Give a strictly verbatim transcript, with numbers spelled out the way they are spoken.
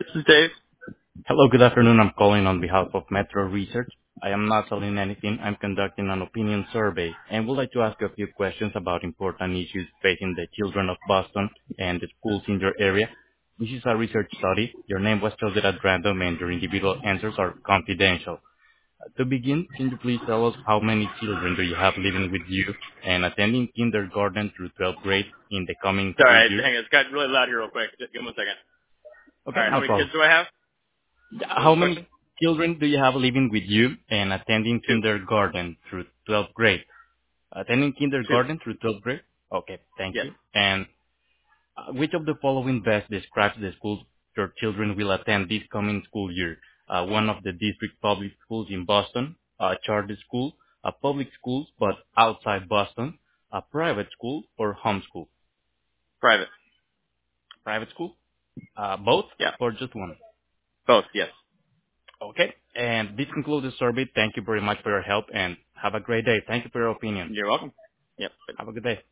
This is Dave. Hello, good afternoon. I'm calling on behalf of Metro Research. I am not selling anything. I'm conducting an opinion survey and would like to ask you a few questions about important issues facing the children of Boston and the schools in your area. This is a research study. Your name was chosen at random and your individual answers are confidential. Uh, To begin, can you please tell us how many children do you have living with you and attending kindergarten through twelfth grade in the coming school Sorry, year? hang on. It's got really loud here real quick. Just give me one second. All Okay, right, how no many kids problem. do I have? What was How the question? many children do you have living with you and attending Two. kindergarten through twelfth grade? Attending Two. kindergarten through twelfth grade? Okay, thank Yes. you. And uh, which of the following best describes the schools your children will attend this coming school year? Uh, one of the district public schools in Boston, a charter school, a public school but outside Boston, a private school, or homeschool? Private. Private school? Uh, both Yeah. or just one? Both. Yes. Okay. And this concludes the survey. Thank you very much for your help and have a great day. Thank you for your opinion. You're welcome. Yep. Have a good day.